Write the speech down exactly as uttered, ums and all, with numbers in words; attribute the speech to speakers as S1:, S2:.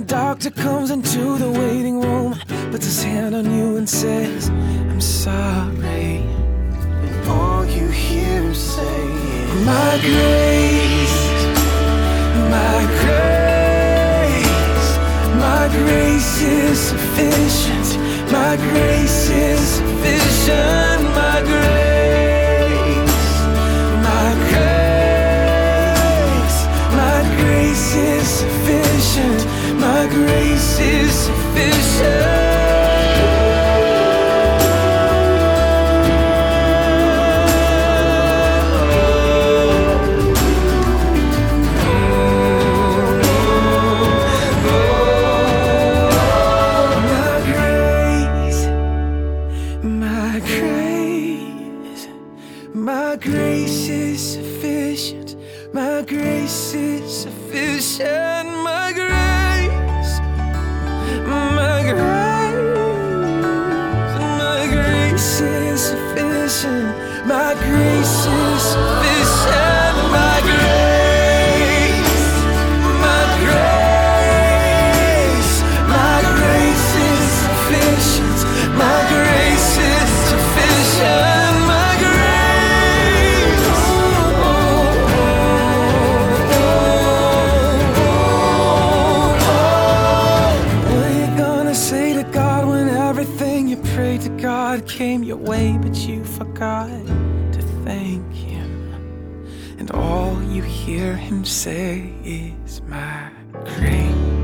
S1: doctor comes into the waiting room, puts his hand on you and says, I'm sorry. And all you hear him say is, my grace, my grace, my grace is sufficient. My grace is sufficient. My grace, my grace, my grace is sufficient. My grace is sufficient. My grace is sufficient. My grace is sufficient. My grace, my grace, my grace is sufficient. My grace is sufficient. My grace, my grace, my grace is sufficient. My grace is sufficient. Prayed to God came your way, but you forgot to thank Him. And all you hear Him say is, my grace.